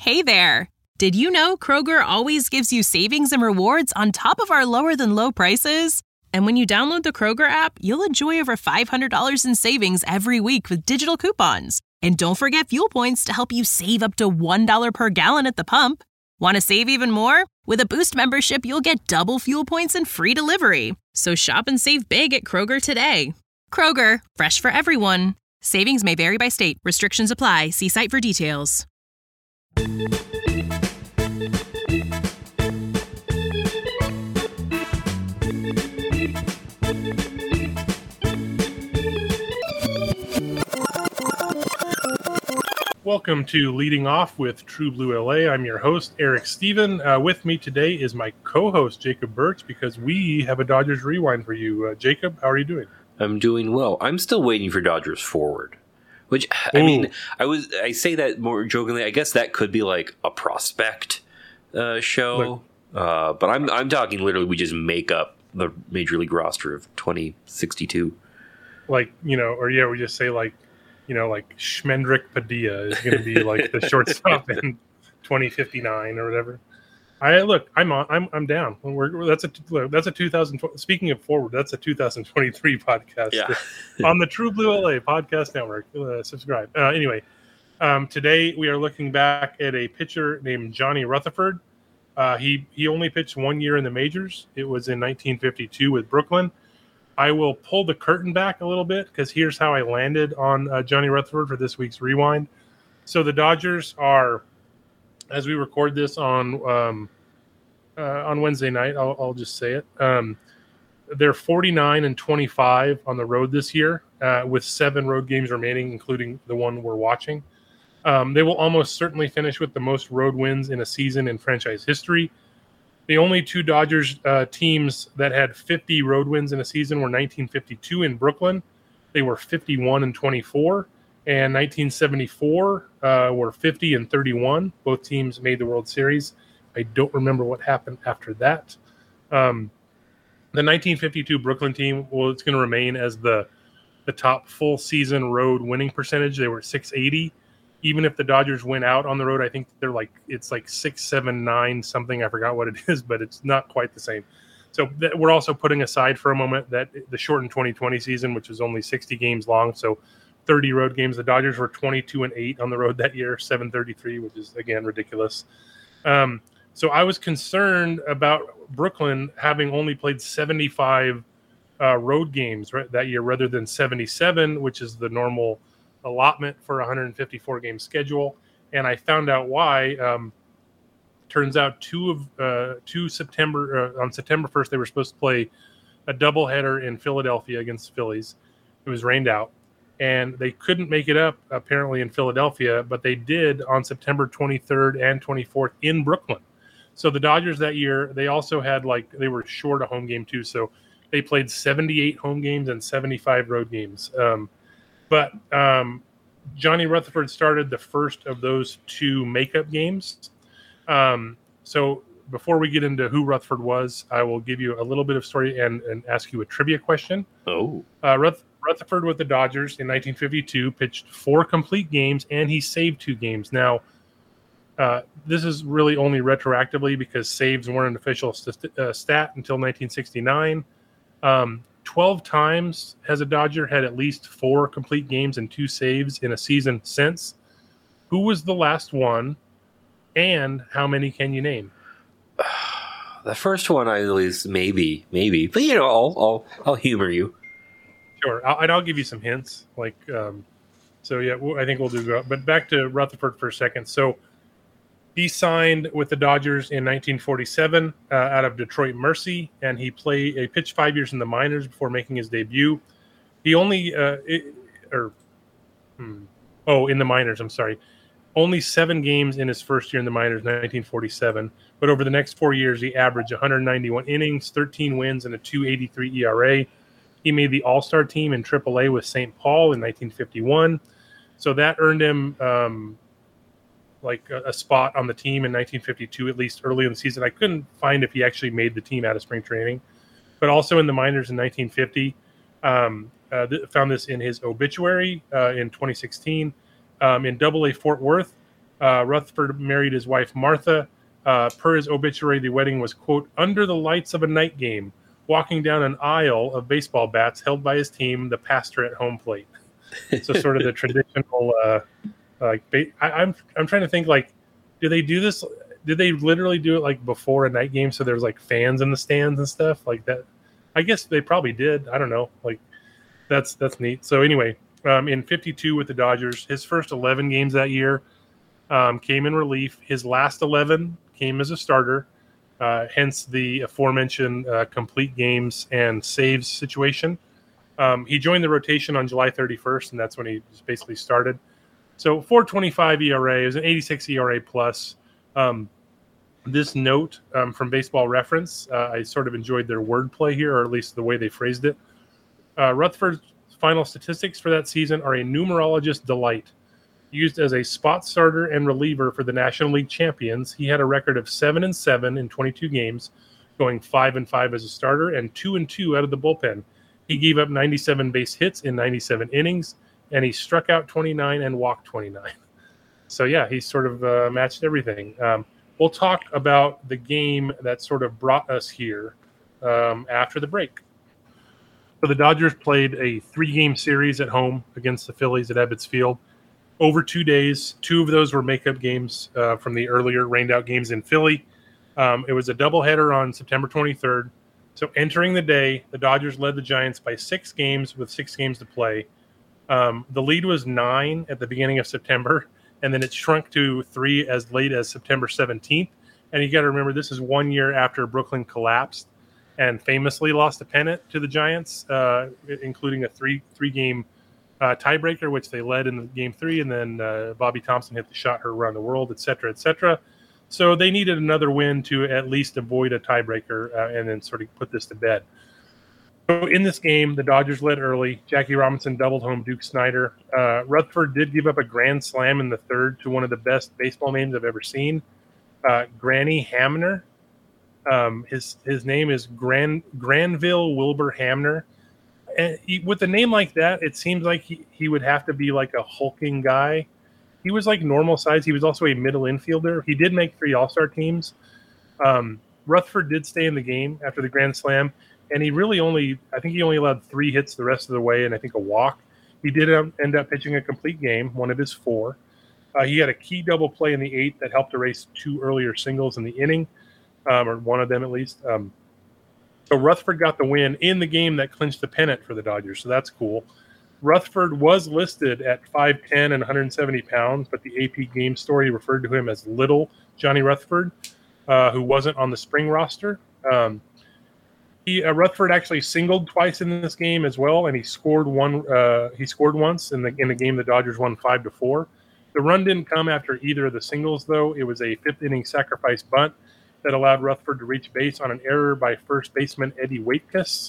Hey there! Did you know Kroger always gives you savings and rewards on top of our lower-than-low prices? And when you download the Kroger app, you'll enjoy over $500 in savings every week with digital coupons. And don't forget fuel points to help you save up to $1 per gallon at the pump. Want to save even more? With a Boost membership, you'll get double fuel points and free delivery. So shop and save big at Kroger today. Kroger, fresh for everyone. Savings may vary by state. Restrictions apply. See site for details. Welcome to Leading Off with True Blue LA. I'm your host, Eric Steven. With me today is my co-host, Jacob Birch, because we have a Dodgers Rewind for you. Jacob, how are you doing? I'm doing well. I'm still waiting for Dodgers Forward, which, I mean, I say that more jokingly. I guess that could be like a prospect show, but I'm talking literally we just make up the Major League roster of 2062. We just say like Schmendrick Padilla is going to be like the shortstop in 2059 or whatever. I'm down. That's a 2000. Speaking of Forward, that's a 2023 podcast on the True Blue LA Podcast Network. Subscribe. Anyway, today we are looking back at a pitcher named Johnny Rutherford. He only pitched 1 year in the majors. It was in 1952 with Brooklyn. I will pull the curtain back a little bit because here's how I landed on Johnny Rutherford for this week's Rewind. So the Dodgers are, as we record this on Wednesday night, I'll just say it. They're 49-25 on the road this year, with 7 road games remaining, including the one we're watching. They will almost certainly finish with the most road wins in a season in franchise history. The only 2 Dodgers teams that had 50 road wins in a season were 1952 in Brooklyn. They were 51-24, and 1974 were 50-31. Both teams made the World Series. I don't remember what happened after that. The 1952 Brooklyn team, it's going to remain as the top full season road winning percentage. They were 680. Even if the Dodgers went out on the road, I think it's like 679 something. I forgot what it is, but it's not quite the same. So we're also putting aside for a moment that the shortened 2020 season, which is only 60 games long, so 30 road games. The Dodgers were 22-8 on the road that year, 733, which is again ridiculous. So I was concerned about Brooklyn having only played 75 road games that year rather than 77, which is the normal allotment for a 154 game schedule, and I found out why. Turns out on September 1st they were supposed to play a doubleheader in Philadelphia against the Phillies. It was rained out, and they couldn't make it up apparently in Philadelphia, but they did on September 23rd and 24th in Brooklyn. So the Dodgers that year, they also had they were short a home game too, so they played 78 home games and 75 road games. But Johnny Rutherford started the first of those 2 makeup games. So before we get into who Rutherford was, I will give you a little bit of story and ask you a trivia question. Oh. Rutherford with the Dodgers in 1952 pitched 4 complete games, and he saved 2 games. Now, this is really only retroactively because saves weren't an official stat until 1969. 12 times has a Dodger had at least 4 complete games and 2 saves in a season since. Who was the last one, and how many can you name? The first one, at least, maybe. But I'll humor you. Sure, I'll give you some hints. I think we'll do. But back to Rutherford for a second. So he signed with the Dodgers in 1947 out of Detroit Mercy, and he pitched 5 years in the minors before making his debut. He only in the minors. I'm sorry, only 7 games in his first year in the minors, 1947. But over the next 4 years, he averaged 191 innings, 13 wins, and a 2.83 ERA. He made the All-Star team in AAA with St. Paul in 1951. So that earned him a spot on the team in 1952, at least early in the season. I couldn't find if he actually made the team out of spring training, but also in the minors in 1950. Found this in his obituary in 2016. In Double-A Fort Worth, Rutherford married his wife, Martha. Per his obituary, the wedding was, quote, under the lights of a night game, walking down an aisle of baseball bats held by his team, the pastor at home plate. So sort of the traditional, I'm trying to think, like, do they do this? Did they literally do it like before a night game? So there's like fans in the stands and stuff like that. I guess they probably did. I don't know. Like that's neat. So anyway, in 52 with the Dodgers, his first 11 games that year came in relief. His last 11 came as a starter. Hence the aforementioned complete games and saves situation. He joined the rotation on July 31st, and that's when he just basically started. So 4.25 ERA, it was an 86 ERA plus. This note from Baseball Reference, I sort of enjoyed their wordplay here, or at least the way they phrased it. Rutherford's final statistics for that season are a numerologist delight. Used as a spot starter and reliever for the National League champions, he had a record of 7-7 in 22 games, going 5-5 as a starter and 2-2 out of the bullpen. He gave up 97 base hits in 97 innings, and he struck out 29 and walked 29. So, yeah, he sort of matched everything. We'll talk about the game that sort of brought us here after the break. So the Dodgers played a 3-game series at home against the Phillies at Ebbets Field over 2 days. 2 of those were makeup games from the earlier rained-out games in Philly. It was a doubleheader on September 23rd. So entering the day, the Dodgers led the Giants by 6 games with 6 games to play. The lead was 9 at the beginning of September, and then it shrunk to 3 as late as September 17th. And you got to remember, this is 1 year after Brooklyn collapsed and famously lost a pennant to the Giants, including a three-game tiebreaker, which they led in Game 3, and then Bobby Thompson hit the shot heard around the world, et cetera, et cetera. So they needed another win to at least avoid a tiebreaker and then sort of put this to bed. So in this game, the Dodgers led early. Jackie Robinson doubled home Duke Snider. Rutherford did give up a grand slam in the third to one of the best baseball names I've ever seen, Granny Hamner. His name is Granville Wilbur Hamner. And with a name like that, it seems like he would have to be like a hulking guy. He was like normal size. He was also a middle infielder. He did make 3 All-Star teams. Rutherford did stay in the game after the grand slam. And he really only allowed 3 hits the rest of the way, and I think a walk. He did end up pitching a complete game, one of his 4. He had a key double play in the 8th that helped erase 2 earlier singles in the inning, or one of them at least. So Rutherford got the win in the game that clinched the pennant for the Dodgers, so that's cool. Rutherford was listed at 5'10 and 170 pounds, but the AP Game Story referred to him as Little Johnny Rutherford, who wasn't on the spring roster. Rutherford actually singled twice in this game as well, and he scored once in the game the Dodgers won 5-4. The run didn't come after either of the singles, though. It was a 5th inning sacrifice bunt that allowed Rutherford to reach base on an error by first baseman Eddie Waitkus.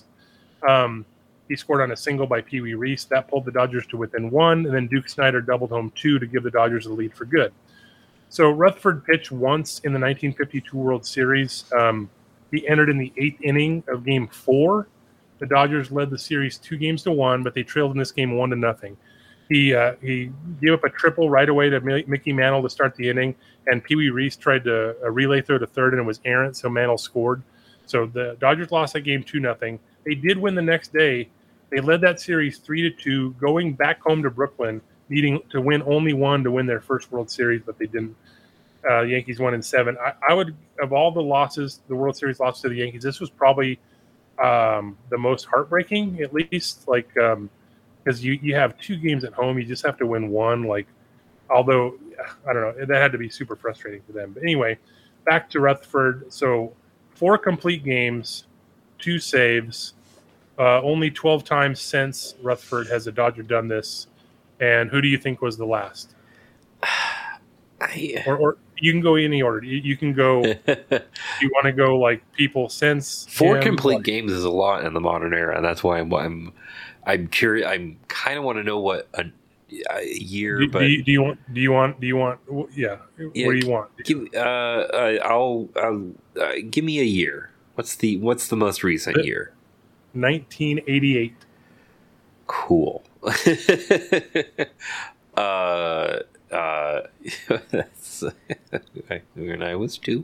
He scored on a single by Pee Wee Reese. That pulled the Dodgers to within 1, and then Duke Snider doubled home 2 to give the Dodgers the lead for good. So Rutherford pitched once in the 1952 World Series. He entered in the 8th inning of Game 4. The Dodgers led the series 2-1, but they trailed in this game 1-0. He gave up a triple right away to Mickey Mantle to start the inning, and Pee Wee Reese tried to relay throw to third, and it was errant, so Mantle scored. So the Dodgers lost that game 2-0. They did win the next day. They led that series 3-2, going back home to Brooklyn, needing to win only 1 to win their first World Series, but they didn't. The Yankees won in 7. I would, of all the losses, the World Series losses to the Yankees, this was probably the most heartbreaking, at least, like, because you have 2 games at home, you just have to win 1. Like, although I don't know, that had to be super frustrating for them. But anyway, back to Rutherford. So 4 complete games, 2 saves. Only 12 times since Rutherford has a Dodger done this. And who do you think was the last? Or you can go any order. You can go. You want to go like people since 4 complete games is a lot in the modern era, and that's why I'm curious. I kind of want to know what a year. Do you want? Yeah. What do you want? Give me a year. What's the most recent year? 1988. Cool. That's when I was 2.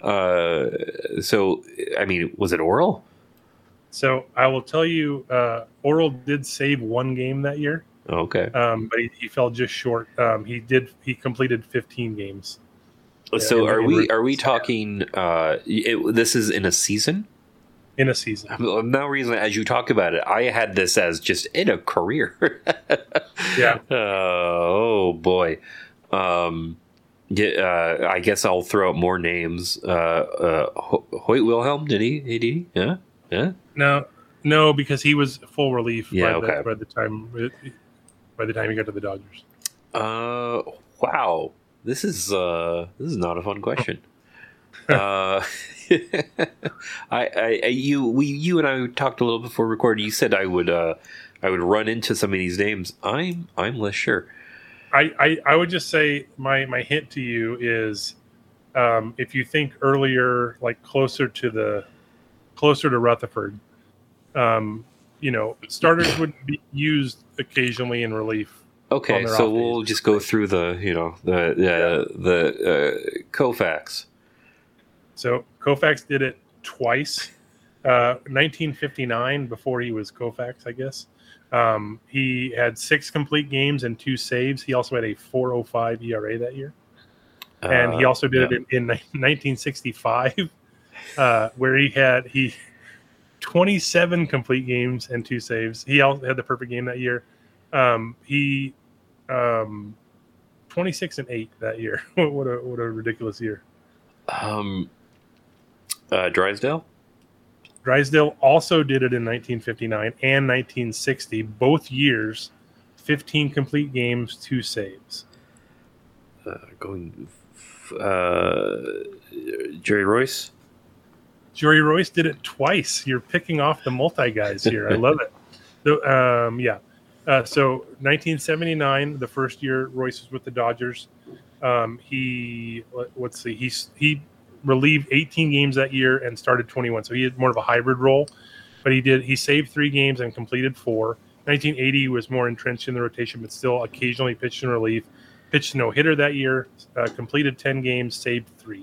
So, I mean, was it Oral? So I will tell you, Oral did save 1 game that year. Okay. But he fell just short. He completed 15 games. So are we talking? This is in a season. In a season. I'm now reasoning as you talk about it. I had this as just in a career. Yeah. Oh boy. I guess I'll throw out more names. Hoyt Wilhelm, did he? Yeah. No, because he was full relief. Yeah. By the time he got to the Dodgers. Wow. This is not a fun question. You and I talked a little before recording. You said I would run into some of these names. I'm less sure. I would just say my hint to you is, if you think earlier, like closer to Rutherford, starters would be used occasionally in relief. Okay, so we'll just go through the Koufax. So Koufax did it twice. 1959, before he was Koufax, I guess. He had 6 complete games and 2 saves. He also had a 4.05 ERA that year, and he also did it in 1965, where he had 27 complete games and 2 saves. He also had the perfect game that year. He 26-8 that year. What a ridiculous year. Drysdale also did it in 1959 and 1960, both years. 15 complete games, 2 saves. Jerry Royce. Jerry Royce did it twice. You're picking off the multi guys here. I love it. So 1979, the first year Royce was with the Dodgers. He relieved 18 games that year and started 21. So he had more of a hybrid role, but he saved 3 games and completed 4. 1980 was more entrenched in the rotation, but still occasionally pitched in relief. Pitched no hitter that year, completed 10 games, saved 3.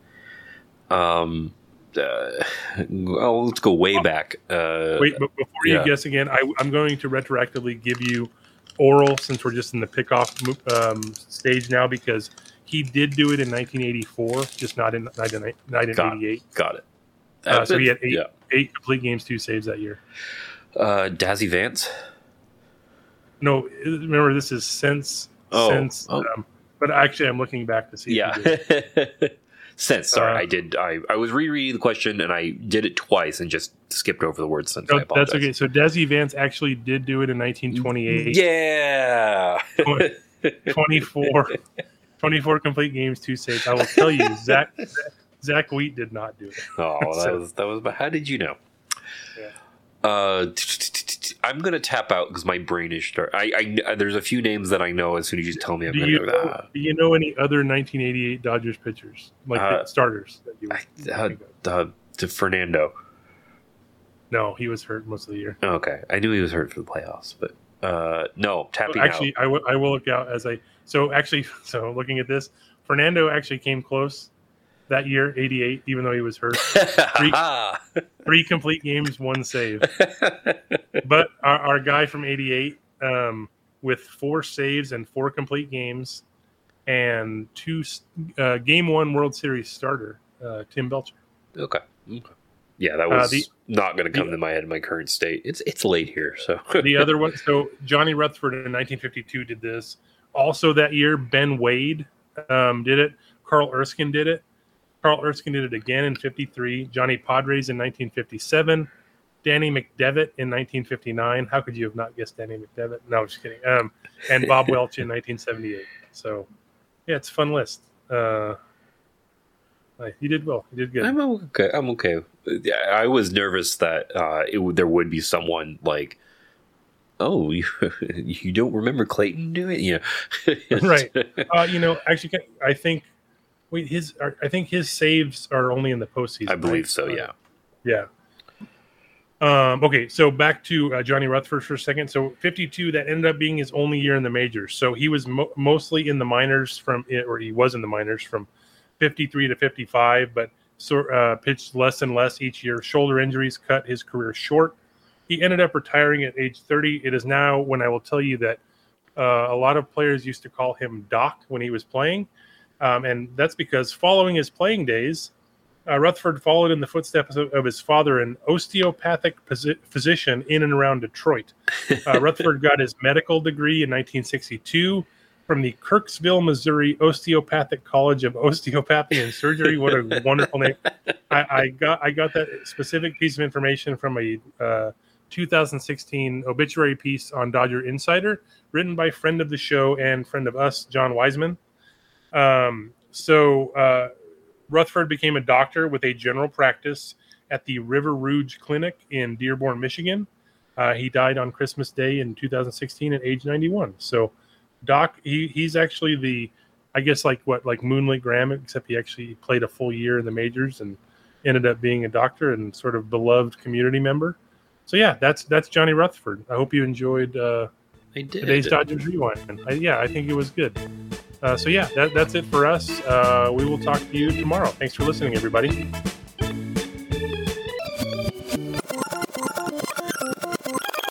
Let's go way back. Wait, but before you guess again, I'm going to retroactively give you Oral, since we're just in the pickoff stage now, because he did do it in 1984, just not in 88. Got it. So he had 8 complete games, 2 saves that year. Dazzy Vance? No, remember, this is since. But actually, I'm looking back to see. Since, sorry, I was rereading the question and I did it twice and just skipped over the word since. No, that's okay. So Dazzy Vance actually did do it in 1928. Yeah. 24 complete games, 2 saves. I will tell you, Zach Wheat did not do it. Oh, that was. How did you know? Yeah. I'm gonna tap out because my brain is start. There's a few names that I know. As soon as you tell me, do you know any other 1988 Dodgers pitchers, like starters that you to Fernando? No, he was hurt most of the year. Okay, I knew he was hurt for the playoffs, but no, tapping actually, out. I will look out as so looking at this, Fernando actually came close that year, 88, even though he was hurt. 3 complete games, 1 save. But our guy from 88, with 4 saves and 4 complete games and 2 Game 1 World Series starter, Tim Belcher. Okay. Yeah, that was not going to come to my head in my current state. It's late here, so. The other one, so Johnny Rutherford in 1952 did this. Also that year, Ben Wade did it. Carl Erskine did it. Carl Erskine did it again in 53. Johnny Padres in 1957. Danny McDevitt in 1959. How could you have not guessed Danny McDevitt? No, just kidding. And Bob Welch in 1978. So, yeah, it's a fun list. You did well. You did good. I'm okay. I was nervous that there would be someone like, oh, you don't remember Clayton doing it? Yeah. Right. Actually, I think his saves are only in the postseason. I believe so. Yeah. Yeah. Okay, so back to Johnny Rutherford for a second. So 52, that ended up being his only year in the majors. So he was mostly in the minors he was in the minors from 53 to 55, but pitched less and less each year. Shoulder injuries cut his career short. He ended up retiring at age 30. It is now when I will tell you that a lot of players used to call him Doc when he was playing. And that's because following his playing days, Rutherford followed in the footsteps of his father, an osteopathic physician in and around Detroit. Rutherford got his medical degree in 1962 from the Kirksville, Missouri Osteopathic College of Osteopathy and Surgery. What a wonderful name! I got that specific piece of information from a 2016 obituary piece on Dodger Insider, written by friend of the show and friend of us, John Wiseman. Rutherford became a doctor with a general practice at the River Rouge Clinic in Dearborn, Michigan. He died on Christmas Day in 2016 at age 91. So Doc, he's actually like Moonlight Graham, except he actually played a full year in the majors and ended up being a doctor and sort of beloved community member. So yeah, that's Johnny Rutherford. I hope you enjoyed today's Dodgers Rewind. I think it was good. That's it for us. We will talk to you tomorrow. Thanks for listening, everybody.